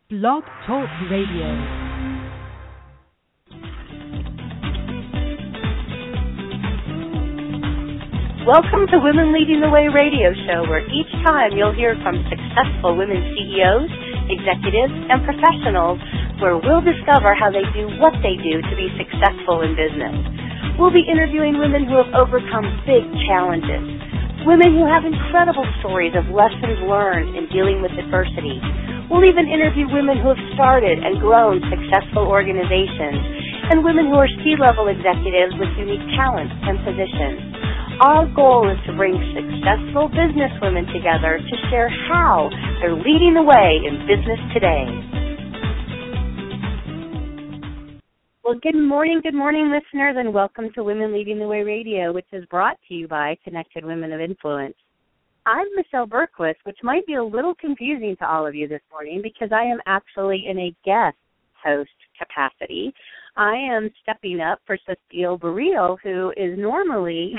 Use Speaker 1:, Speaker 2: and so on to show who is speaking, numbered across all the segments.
Speaker 1: Blog Talk Radio.
Speaker 2: Welcome to Women Leading the Way radio show, where each time you'll hear from successful women CEOs, executives, and professionals, where we'll discover how they do what they do to be successful in business. We'll be interviewing women who have overcome big challenges, women who have incredible stories of lessons learned in dealing with adversity. We'll even interview women who have started and grown successful organizations, and women who are C-level executives with unique talents and positions. Our goal is to bring successful business women together to share how they're leading the way in business today. Well, good morning, listeners, and welcome to Women Leading the Way Radio, which is brought to you by Connected Women of Influence. I'm Michelle Berquist, which might be a little confusing to all of you this morning because I am actually in a guest host capacity. I am stepping up for Cecile Barrio, who is normally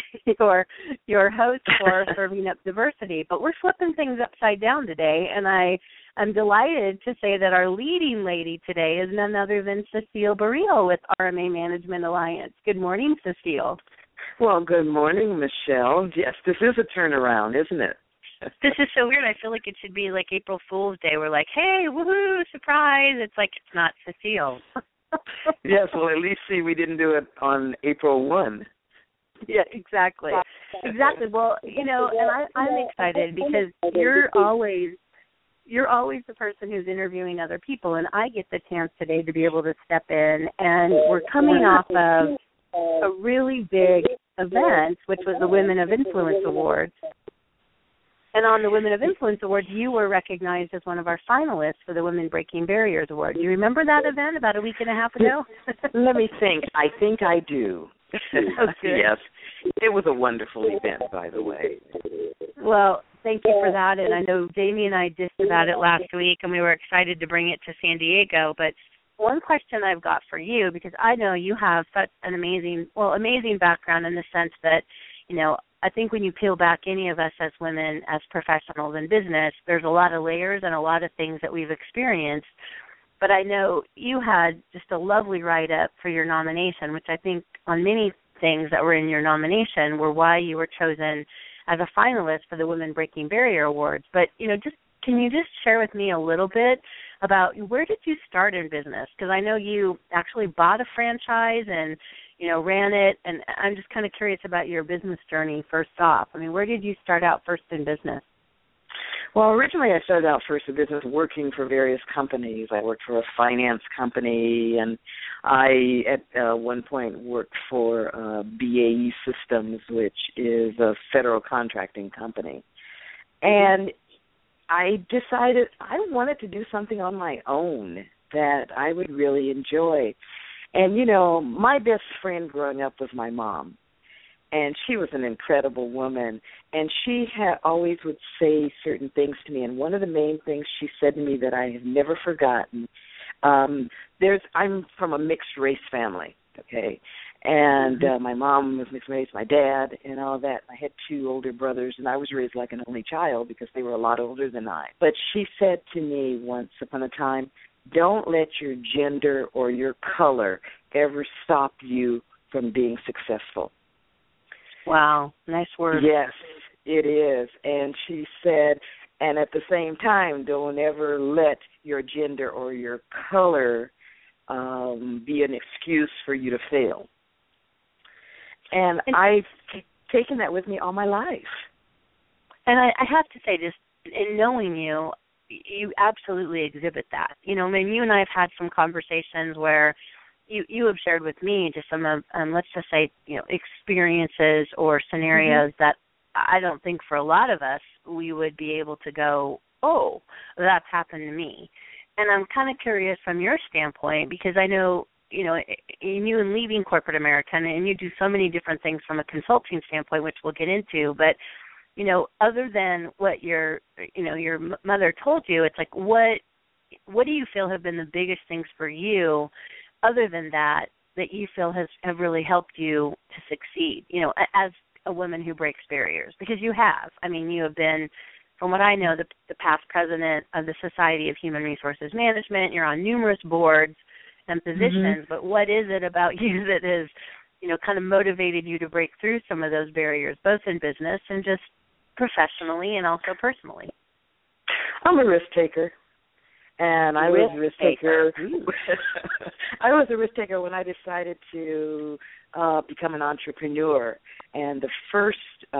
Speaker 2: your host for Serving Up Diversity. But we're flipping things upside down today, and I'm delighted to say that our leading lady today is none other than Cecile Barrio with RMA Management Alliance. Good morning, Cecile.
Speaker 3: Well, good morning, Michelle. Yes, this is a turnaround, isn't it?
Speaker 2: This is so weird. I feel like it should be like April Fool's Day. We're like, hey, woohoo, surprise. It's like it's not Cecile.
Speaker 3: Yes, well, at least we didn't do it on April 1.
Speaker 2: Yeah, exactly. Exactly. Well, and I'm excited because you're always the person who's interviewing other people, and I get the chance today to be able to step in, and we're coming off of a really big event, which was the Women of Influence Awards. And on the Women of Influence Awards, you were recognized as one of our finalists for the Women Breaking Barriers Award. Do you remember that event about a week and a half ago?
Speaker 3: Let me think. I think I do.
Speaker 2: Okay.
Speaker 3: Yes. It was a wonderful event, by the way.
Speaker 2: Well, thank you for that. And I know Jamie and I dished about it last week, and we were excited to bring it to San Diego. But one question I've got for you, because I know you have such an amazing background in the sense that, I think when you peel back any of us as women, as professionals in business, there's a lot of layers and a lot of things that we've experienced. But I know you had just a lovely write-up for your nomination, which I think on many things that were in your nomination were why you were chosen as a finalist for the Women Breaking Barrier Awards. But, can you just share with me a little bit about where did you start in business? Because I know you actually bought a franchise and, ran it, and I'm just kind of curious about your business journey first off. I mean, where did you start out first in business?
Speaker 3: Well, originally I started out first in business working for various companies. I worked for a finance company, and I, at one point, worked for BAE Systems, which is a federal contracting company. And I decided I wanted to do something on my own that I would really enjoy. And, my best friend growing up was my mom, and she was an incredible woman, and she always would say certain things to me, and one of the main things she said to me that I have never forgotten, I'm from a mixed race family, okay, and my mom was mixed race, my dad, and all that. I had two older brothers, and I was raised like an only child because they were a lot older than I. But she said to me once upon a time, don't let your gender or your color ever stop you from being successful.
Speaker 2: Wow, nice word.
Speaker 3: Yes, it is. And she said, and at the same time, don't ever let your gender or your color be an excuse for you to fail. And I've taken that with me all my life.
Speaker 2: And I have to say, just in knowing you, you absolutely exhibit that. I mean, you and I have had some conversations where you have shared with me just some of, let's just say, experiences or scenarios that I don't think for a lot of us we would be able to go, oh, that's happened to me. And I'm kind of curious from your standpoint because I know, you in leaving corporate America, and you do so many different things from a consulting standpoint, which we'll get into, but other than what your mother told you, it's like, what do you feel have been the biggest things for you, other than that you feel have really helped you to succeed, as a woman who breaks barriers? Because you have. I mean, you have been from what I know, the past president of the Society of Human Resources Management. You're on numerous boards and positions, but what is it about you that has, kind of motivated you to break through some of those barriers, both in business and just professionally and also personally?
Speaker 3: I'm a risk taker. And I was a risk taker. I was a risk taker when I decided to become an entrepreneur. And the first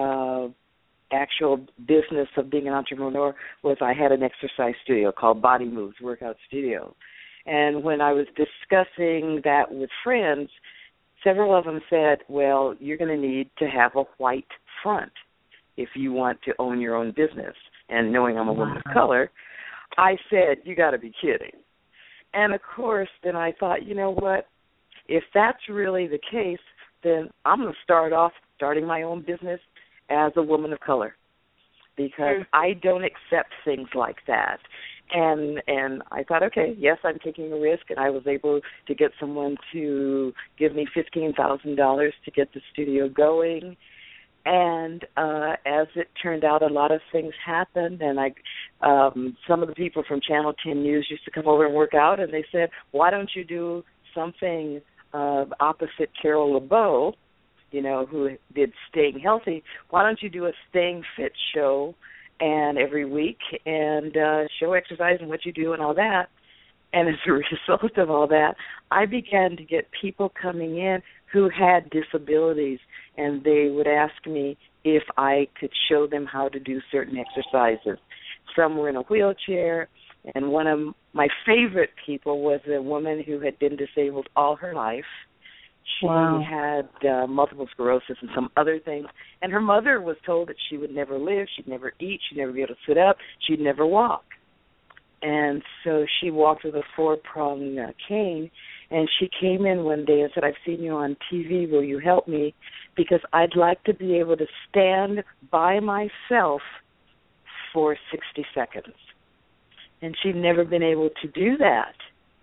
Speaker 3: actual business of being an entrepreneur was I had an exercise studio called Body Moves Workout Studio. And when I was discussing that with friends, several of them said, well, you're going to need to have a white front if you want to own your own business. And knowing I'm a woman of color, I said, you got to be kidding. And, of course, then I thought, you know what, if that's really the case, then I'm going to start off starting my own business as a woman of color because I don't accept things like that. And I thought, okay, yes, I'm taking a risk, and I was able to get someone to give me $15,000 to get the studio going. And as it turned out, a lot of things happened, and some of the people from Channel 10 News used to come over and work out, and they said, why don't you do something opposite Carol LeBeau, who did Staying Healthy? Why don't you do a Staying Fit show and every week and show exercise and what you do and all that? And as a result of all that, I began to get people coming in who had disabilities, and they would ask me if I could show them how to do certain exercises. Some were in a wheelchair, and one of my favorite people was a woman who had been disabled all her life. She had multiple sclerosis and some other things, and her mother was told that she would never live, she'd never eat, she'd never be able to sit up, she'd never walk. And so she walked with a 4-pronged cane, and she came in one day and said, I've seen you on TV, will you help me? Because I'd like to be able to stand by myself for 60 seconds. And she'd never been able to do that.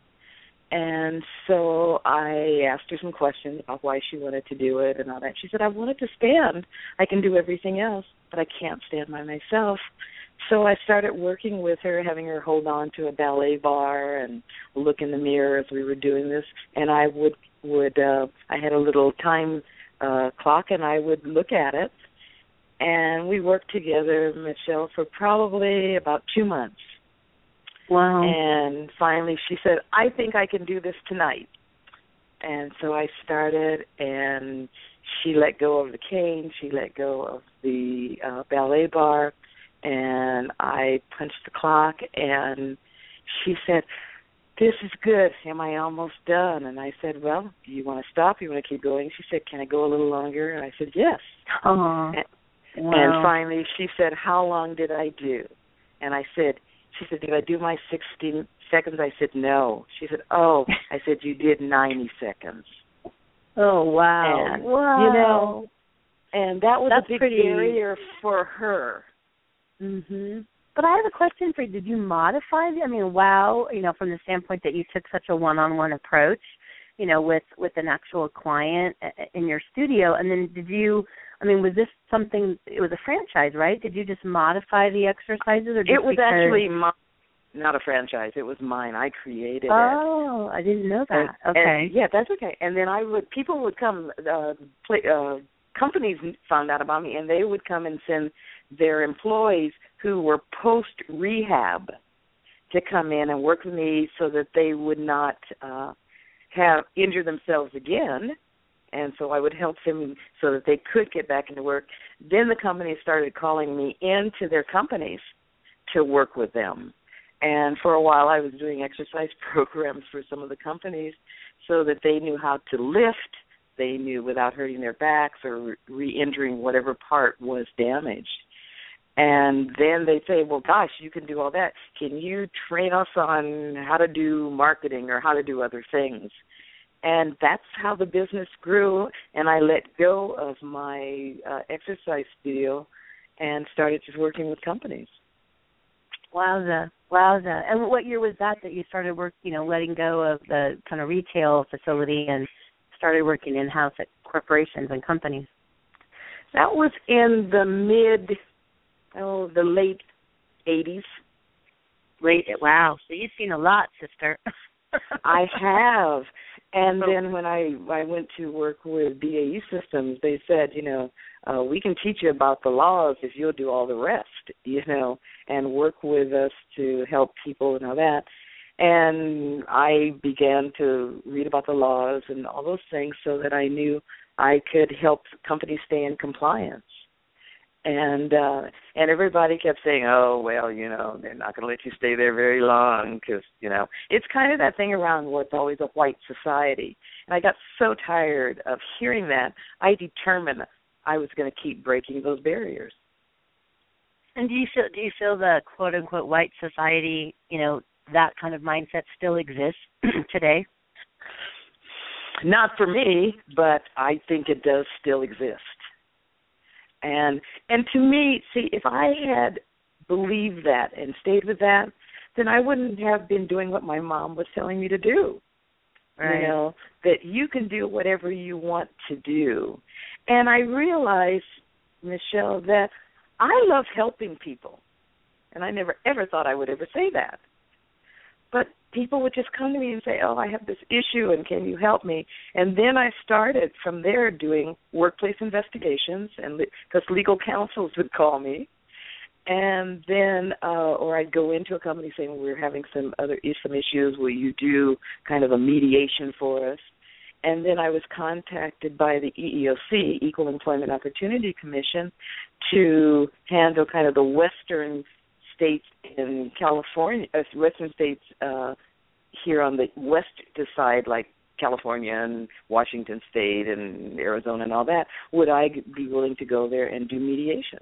Speaker 3: And so I asked her some questions about why she wanted to do it and all that. She said, I wanted to stand. I can do everything else, but I can't stand by myself. So I started working with her, having her hold on to a ballet bar and look in the mirror as we were doing this. And I I had a little time clock, and I would look at it. And we worked together, Michelle, for probably about 2 months.
Speaker 2: Wow.
Speaker 3: And finally she said, I think I can do this tonight. And so I started, and she let go of the cane. She let go of the ballet bar. And I punched the clock, and she said, this is good. Am I almost done? And I said, well, do you want to stop? You want to keep going? She said, can I go a little longer? And I said, yes. And finally she said, how long did I do? And she said, did I do my 60 seconds? I said, no. She said, oh. I said, you did 90 seconds.
Speaker 2: Oh, wow.
Speaker 3: And,
Speaker 2: wow.
Speaker 3: And that was a big barrier for her.
Speaker 2: But I have a question for you. Did you modify it? I mean, from the standpoint that you took such a one-on-one approach, with an actual client in your studio, and then was this something, it was a franchise, right? Did you just modify the exercises? Or
Speaker 3: it was actually not a franchise. It was mine. I created it.
Speaker 2: Oh, I didn't know that. Okay.
Speaker 3: Yeah, that's okay. And then people would come, companies found out about me, and they would come and send their employees who were post-rehab to come in and work with me so that they would not have injured themselves again. And so I would help them so that they could get back into work. Then the companies started calling me into their companies to work with them. And for a while I was doing exercise programs for some of the companies so that they knew how to lift. They knew without hurting their backs or re-injuring whatever part was damaged. And then they'd say, well, gosh, you can do all that. Can you train us on how to do marketing or how to do other things? And that's how the business grew, and I let go of my exercise studio and started just working with companies.
Speaker 2: Wowza. And what year was that you started letting go of the kind of retail facility and started working in-house at corporations and companies?
Speaker 3: That was in the late 80s.
Speaker 2: Wow. So you've seen a lot, sister.
Speaker 3: I have. And then when I went to work with BAE Systems, they said, we can teach you about the laws if you'll do all the rest, and work with us to help people and all that. And I began to read about the laws and all those things so that I knew I could help companies stay in compliance. And everybody kept saying, oh, well, they're not going to let you stay there very long because, it's kind of that thing around what's always a white society. And I got so tired of hearing that, I determined I was going to keep breaking those barriers.
Speaker 2: And do you feel the quote-unquote white society, that kind of mindset still exists today?
Speaker 3: Not for me, but I think it does still exist. And to me, see, if I had believed that and stayed with that, then I wouldn't have been doing what my mom was telling me to do.
Speaker 2: Right.
Speaker 3: That you can do whatever you want to do. And I realized, Michelle, that I love helping people. And I never, ever thought I would ever say that. But people would just come to me and say, oh, I have this issue, and can you help me? And then I started from there doing workplace investigations, and because legal counsels would call me. And then, or I'd go into a company saying, well, we're having some issues. Will you do kind of a mediation for us? And then I was contacted by the EEOC, Equal Employment Opportunity Commission, to handle kind of the western states in California, western states here on the west side, like California and Washington State and Arizona and all that. Would I be willing to go there and do mediations?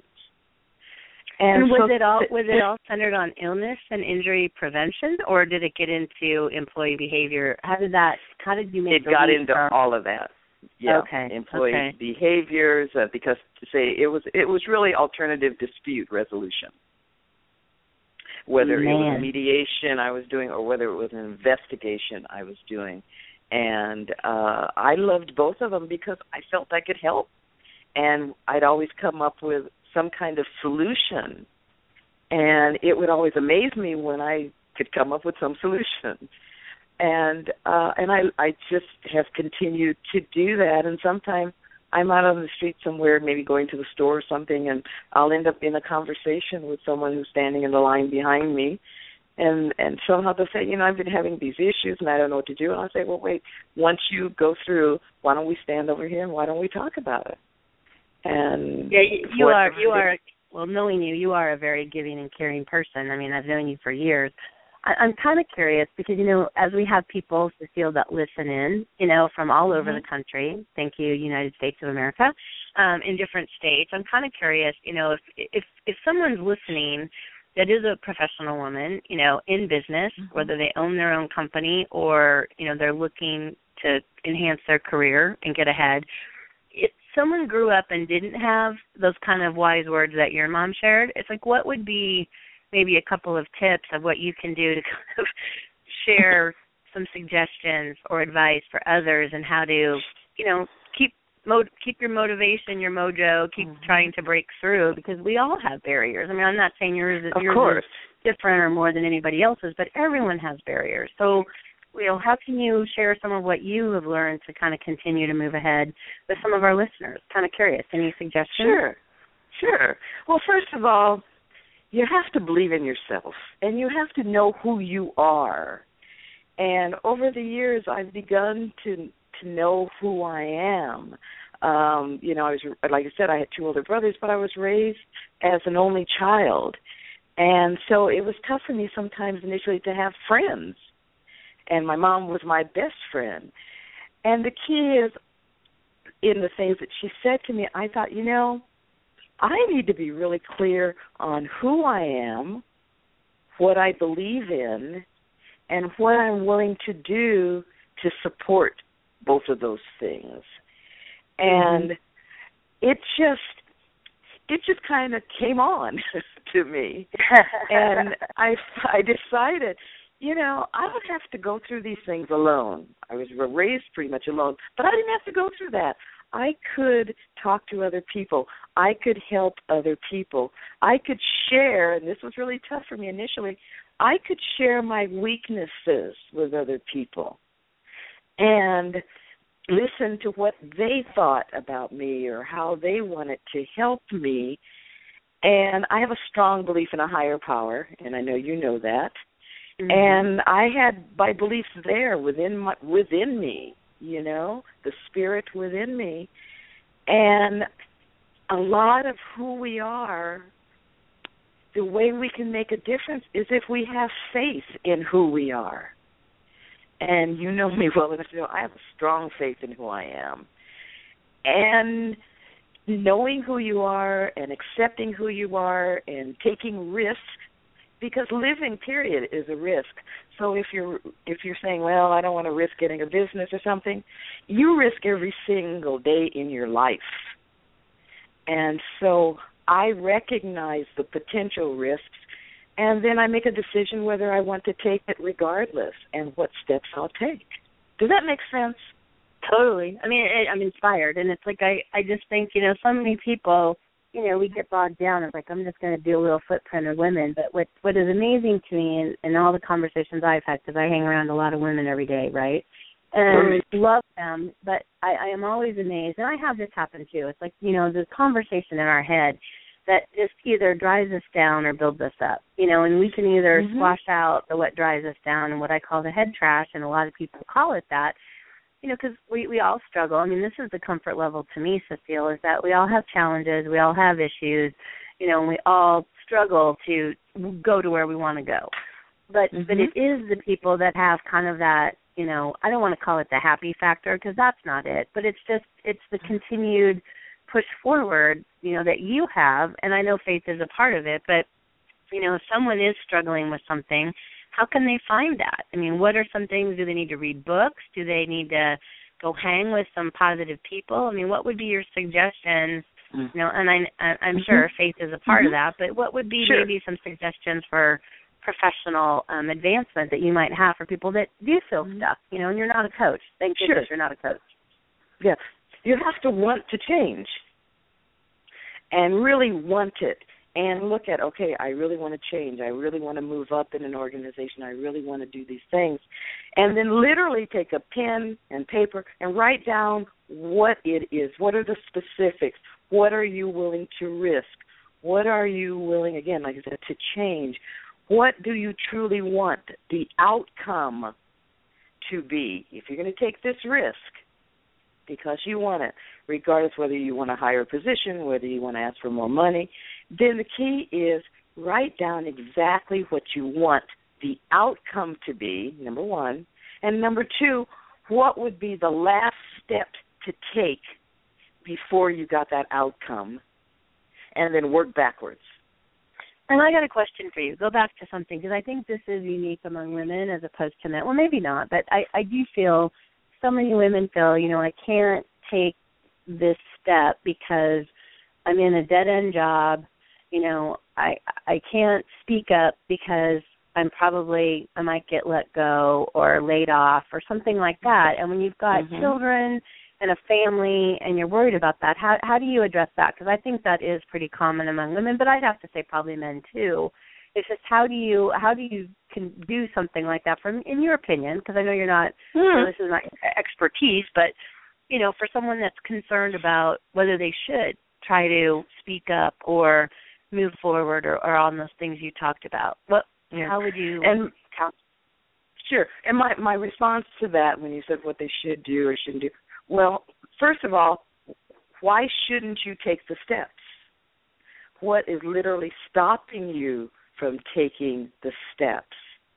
Speaker 2: And was it all centered on illness and injury prevention, or did it get into employee behavior? How did you make
Speaker 3: it got into all of that? Yeah,
Speaker 2: okay.
Speaker 3: Employee behaviors, because to say it was really alternative dispute resolution. Whether it was mediation I was doing or whether it was an investigation I was doing. And I loved both of them because I felt I could help. And I'd always come up with some kind of solution. And it would always amaze me when I could come up with some solution. And I just have continued to do that. And sometimes I'm out on the street somewhere, maybe going to the store or something, and I'll end up in a conversation with someone who's standing in the line behind me, and somehow they'll say, I've been having these issues and I don't know what to do. And I'll say, well, wait, once you go through, why don't we stand over here and why don't we talk about it? And
Speaker 2: yeah, you are. Well, knowing you are a very giving and caring person. I mean, I've known you for years. I'm kind of curious because, as we have people, Cecile, that listen in, from all over the country, thank you, United States of America, in different states, I'm kind of curious, if someone's listening that is a professional woman, in business, whether they own their own company or, they're looking to enhance their career and get ahead, if someone grew up and didn't have those kind of wise words that your mom shared, it's like, what would be maybe a couple of tips of what you can do to kind of share some suggestions or advice for others and how to, keep your motivation, your mojo, keep trying to break through, because we all have barriers. I mean, I'm not saying yours is different or more than anybody else's, but everyone has barriers. So, how can you share some of what you have learned to kind of continue to move ahead with some of our listeners? Kind of curious. Any suggestions?
Speaker 3: Sure. Well, first of all, you have to believe in yourself, and you have to know who you are. And over the years, I've begun to know who I am. I was, like I said, I had two older brothers, but I was raised as an only child. And so it was tough for me sometimes initially to have friends. And my mom was my best friend. And the key is in the things that she said to me, I thought, I need to be really clear on who I am, what I believe in, and what I'm willing to do to support both of those things. And it just kind of came on to me. And I decided, I don't have to go through these things alone. I was raised pretty much alone, but I didn't have to go through that. I could talk to other people. I could help other people. I could share, and this was really tough for me initially, I could share my weaknesses with other people and listen to what they thought about me or how they wanted to help me. And I have a strong belief in a higher power, and I know you know that. Mm-hmm. And I had my beliefs there within me, you know, the spirit within me. And a lot of who we are, the way we can make a difference is if we have faith in who we are. And you know me well enough to know I have a strong faith in who I am. And knowing who you are and accepting who you are and taking risks, because living, period, is a risk. So if you're saying, well, I don't want to risk getting a business or something, you risk every single day in your life. And so I recognize the potential risks, and then I make a decision whether I want to take it regardless and what steps I'll take. Does that make sense?
Speaker 2: Totally. I mean, I'm inspired, and it's like I just think, you know, so many people, you know, we get bogged down. It's like, I'm just going to do a little footprint of women. But what is amazing to me in all the conversations I've had, because I hang around a lot of women every day, right? And love them, but I am always amazed. And I have this happen, too. It's like, you know, the conversation in our head that just either drives us down or builds us up, you know, and we can either squash out what drives us down and what I call the head trash, and a lot of people call it that, you know, because we all struggle. I mean, this is the comfort level to me, Cecile, is that we all have challenges, we all have issues, you know, and we all struggle to go to where we want to go. But it is the people that have kind of that, you know, I don't want to call it the happy factor because that's not it, but it's the continued push forward, you know, that you have, and I know faith is a part of it, but, you know, if someone is struggling with something, how can they find that? I mean, what are some things? Do they need to read books? Do they need to go hang with some positive people? I mean, what would be your suggestions? You know, and I'm sure faith is a part of that, but what would be maybe some suggestions for professional advancement that you might have for people that do feel stuck, you know, and you're not a coach. Thank goodness you're not a coach.
Speaker 3: Yeah. You have to want to change and really want it and look at, okay, I really want to change. I really want to move up in an organization. I really want to do these things. And then literally take a pen and paper and write down what it is. What are the specifics? What are you willing to risk? What are you willing, again, like I said, to change? What do you truly want the outcome to be? If you're going to take this risk because you want it, regardless whether you want a higher position, whether you want to ask for more money, then the key is write down exactly what you want the outcome to be, number one, and number two, what would be the last step to take before you got that outcome, and then work backwards.
Speaker 2: And I got a question for you. Go back to something, because I think this is unique among women as opposed to men. Well, maybe not, but I do feel so many women feel, you know, I can't take this step because I'm in a dead-end job. You know, I can't speak up because I might get let go or laid off or something like that. And when you've got children and a family and you're worried about that, how do you address that? Because I think that is pretty common among women, but I'd have to say probably men too. It's just how do you can do something like that from, in your opinion, because I know you're not, you know, this is not expertise, but, you know, for someone that's concerned about whether they should try to speak up or move forward or on those things you talked about. How would you count?
Speaker 3: Sure. And my response to that when you said what they should do or shouldn't do, well, first of all, why shouldn't you take the steps? What is literally stopping you from taking the steps?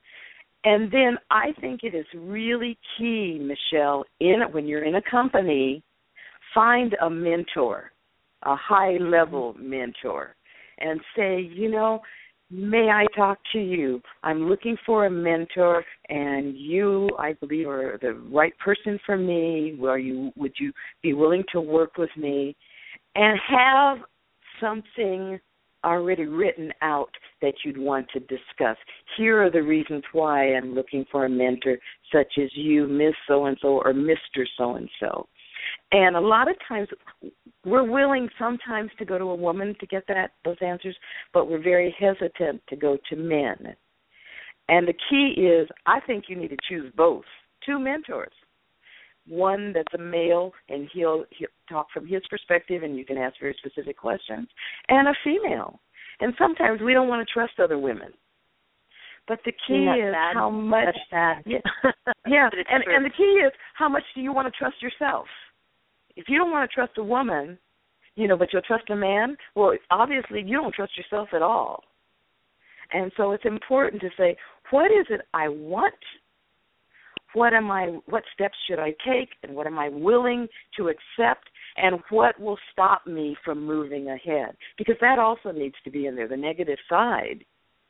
Speaker 3: And then I think it is really key, Michelle, when you're in a company, find a mentor, a high-level mentor, and say, you know, may I talk to you? I'm looking for a mentor, and you, I believe, are the right person for me. Would you be willing to work with me? And have something already written out that you'd want to discuss. Here are the reasons why I'm looking for a mentor, such as you, Miss So-and-so, or Mr. So-and-so. And a lot of times we're willing sometimes to go to a woman to get those answers, but we're very hesitant to go to men. And the key is, I think you need to choose both. 2 mentors. One that's a male, and he'll talk from his perspective, and you can ask very specific questions, and a female. And sometimes we don't want to trust other women. But the key is
Speaker 2: sad.
Speaker 3: how much.
Speaker 2: That's sad.
Speaker 3: Yeah. And the key is, how much do you want to trust yourself? If you don't want to trust a woman, but you'll trust a man, well, obviously you don't trust yourself at all. And so it's important to say, what is it I want? What steps should I take, and what am I willing to accept, and what will stop me from moving ahead? Because that also needs to be in there, the negative side.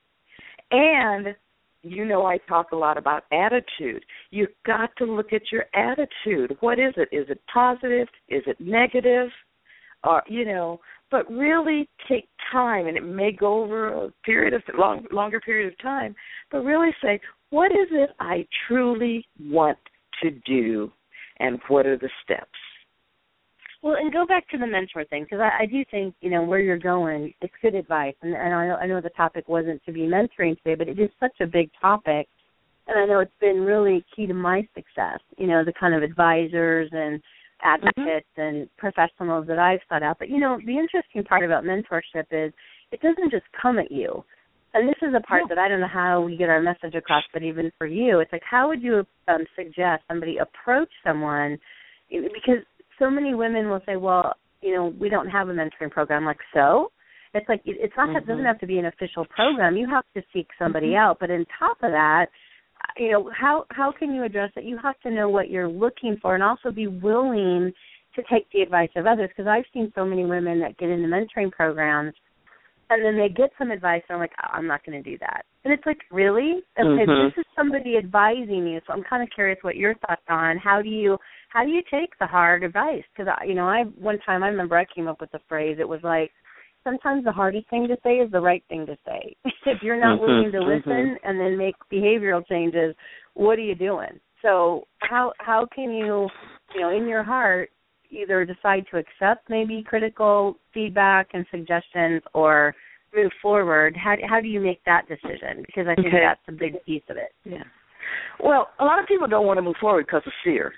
Speaker 3: And, I talk a lot about attitude. You've got to look at your attitude. What is it? Is it positive? Is it negative? But really take time, and it may go over a longer period of time, but really say, what is it I truly want to do, and what are the steps?
Speaker 2: Well, and go back to the mentor thing, because I do think, where you're going, it's good advice. And I know the topic wasn't to be mentoring today, but it is such a big topic. And I know it's been really key to my success, the kind of advisors and advocates and professionals that I've sought out. But, the interesting part about mentorship is it doesn't just come at you. And this is a part that I don't know how we get our message across, but even for you, it's like, how would you suggest somebody approach someone? Because so many women will say, well, we don't have a mentoring program. Like, so? It's like, it's not that it doesn't have to be an official program. You have to seek somebody out. But on top of that, how can you address it? You have to know what you're looking for and also be willing to take the advice of others. Because I've seen so many women that get into mentoring programs, and then they get some advice, and I'm like, I'm not going to do that. And it's like, really? Okay, this is somebody advising you, so I'm kind of curious what your thoughts are on how do you take the hard advice? Because, one time I remember I came up with a phrase. It was like, sometimes the hardest thing to say is the right thing to say. If you're not willing to listen and then make behavioral changes, what are you doing? So how can you, in your heart, either decide to accept maybe critical feedback and suggestions or move forward? How do you make that decision? Because I think that's a big piece of it.
Speaker 3: Yeah. Well, a lot of people don't want to move forward because of fear.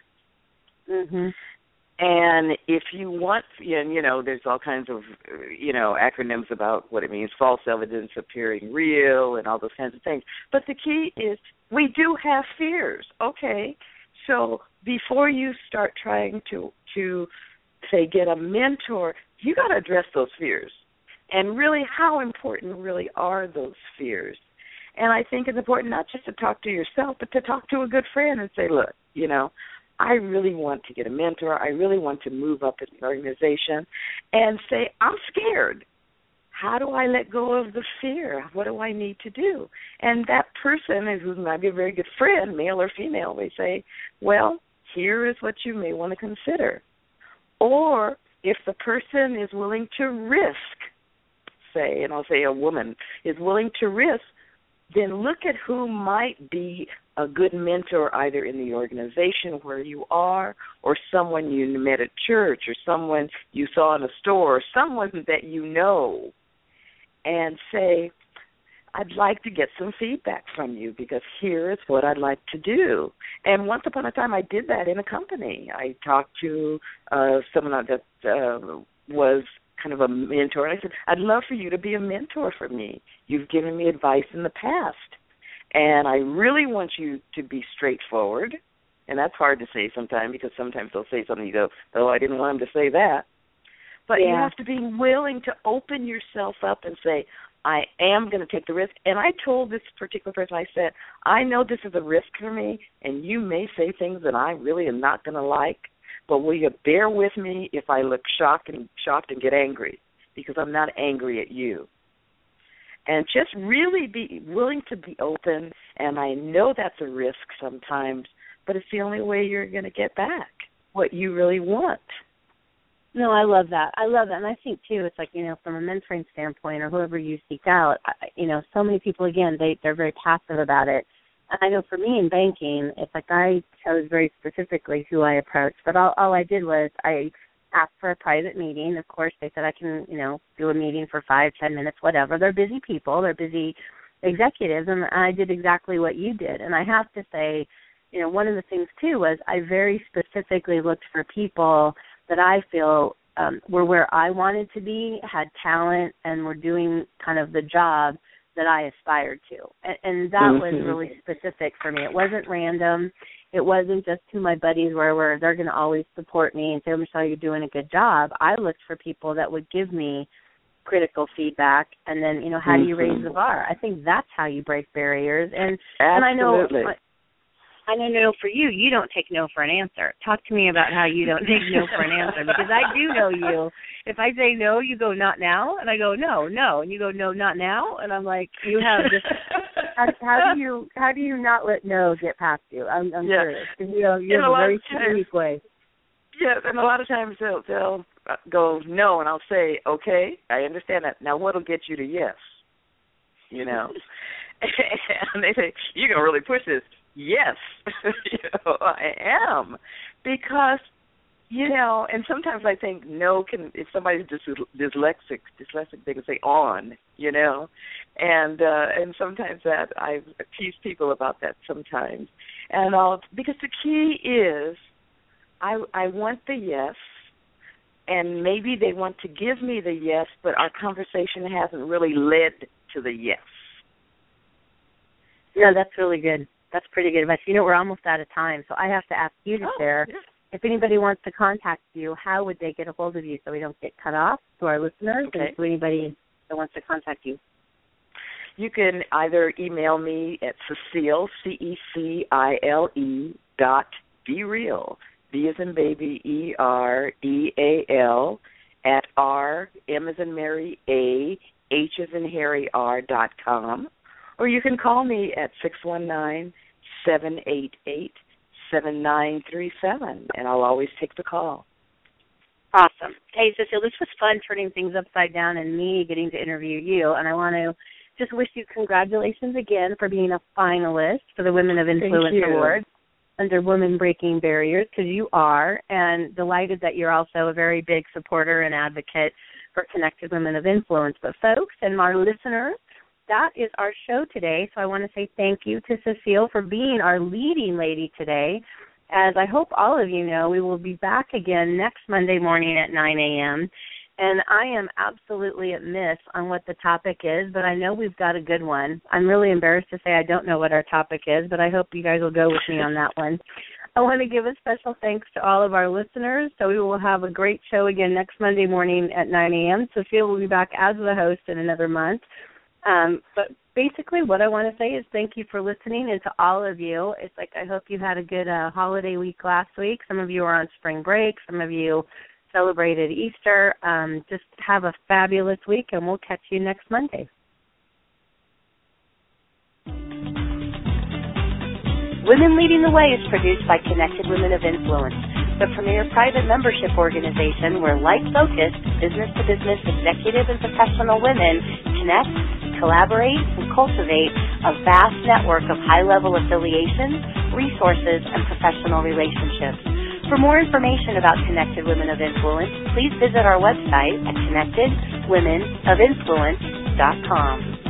Speaker 3: And if you want, there's all kinds of, acronyms about what it means, false evidence appearing real and all those kinds of things. But the key is we do have fears, okay? So before you start trying to say, get a mentor, you got to address those fears. And really, how important really are those fears? And I think it's important not just to talk to yourself, but to talk to a good friend and say, look, I really want to get a mentor. I really want to move up in the organization, and say, I'm scared. How do I let go of the fear? What do I need to do? And that person, who might be a very good friend, male or female, may say, well, here is what you may want to consider. Or if the person is willing to risk, say, and I'll say a woman is willing to risk, then look at who might be a good mentor either in the organization where you are, or someone you met at church, or someone you saw in a store, or someone that you know, and say, I'd like to get some feedback from you because here is what I'd like to do. And once upon a time I did that in a company. I talked to someone that was kind of a mentor. I said, I'd love for you to be a mentor for me. You've given me advice in the past, and I really want you to be straightforward. And that's hard to say sometimes because sometimes they'll say something you go, oh, I didn't want them to say that. But you have to be willing to open yourself up and say, I am going to take the risk. And I told this particular person, I said, I know this is a risk for me, and you may say things that I really am not going to like, but will you bear with me if I look shocked and get angry? Because I'm not angry at you. And just really be willing to be open, and I know that's a risk sometimes, but it's the only way you're going to get back what you really want.
Speaker 2: No, I love that. And I think, too, it's like, from a mentoring standpoint or whoever you seek out, so many people, again, they're very passive about it. I know for me in banking, it's like I chose very specifically who I approached, but all I did was I asked for a private meeting. Of course, they said I can, do a meeting for 5-10 minutes, whatever. They're busy people. They're busy executives, and I did exactly what you did. And I have to say, one of the things, too, was I very specifically looked for people that I feel were where I wanted to be, had talent, and were doing kind of the job that I aspired to. And that was really specific for me. It wasn't random. It wasn't just to my buddies where they're going to always support me and say, oh, Michelle, you're doing a good job. I looked for people that would give me critical feedback, and then, how do you raise the bar? I think that's how you break barriers. And
Speaker 3: Absolutely.
Speaker 2: And I know for you, you don't take no for an answer. Talk to me about how you don't take no for an answer, because I do know you. If I say no, you go, not now, and I go, no, and you go, no, not now, and I'm like, you have this. How do you not let no get past you? I'm curious. You have a very unique way.
Speaker 3: Yeah, and a lot of times they'll go no, and I'll say, okay, I understand that. Now what'll get you to yes? And they say, you're gonna really push this. Yes, I am, because and sometimes I think no can, if somebody's dyslexic, they can say on, and sometimes that I tease people about that sometimes, and because the key is I want the yes, and maybe they want to give me the yes, but our conversation hasn't really led to the yes.
Speaker 2: Yeah, that's really good. That's pretty good advice. We're almost out of time, so I have to ask you to share. Yeah. If anybody wants to contact you, how would they get a hold of you so we don't get cut off to our listeners and to anybody that wants to contact you?
Speaker 3: You can either email me at Cecile, CECILE, .BeReal, B as in baby, EREAL, at R, M as in Mary, A, H as in Harry, R.com. Or you can call me at 619-788-7937, and I'll always take the call.
Speaker 2: Awesome. Hey, Cecile, this was fun turning things upside down and me getting to interview you, and I want to just wish you congratulations again for being a finalist for the Women of Influence Award under Women Breaking Barriers, because you are, and delighted that you're also a very big supporter and advocate for Connected Women of Influence. But folks and our listeners, that is our show today, so I want to say thank you to Cecile for being our leading lady today. As I hope all of you know, we will be back again next Monday morning at 9 a.m., and I am absolutely at miss on what the topic is, but I know we've got a good one. I'm really embarrassed to say I don't know what our topic is, but I hope you guys will go with me on that one. I want to give a special thanks to all of our listeners, so we will have a great show again next Monday morning at 9 a.m. Cecile will be back as the host in another month. But basically what I want to say is thank you for listening, and to all of you, it's like I hope you had a good holiday week last week. Some of you are on spring break. Some of you celebrated Easter. Just have a fabulous week, and we'll catch you next Monday. Women Leading the Way is produced by Connected Women of Influence, the premier private membership organization where like-focused, business-to-business executive and professional women connect, collaborate, and cultivate a vast network of high-level affiliations, resources, and professional relationships. For more information about Connected Women of Influence, please visit our website at connectedwomenofinfluence.com.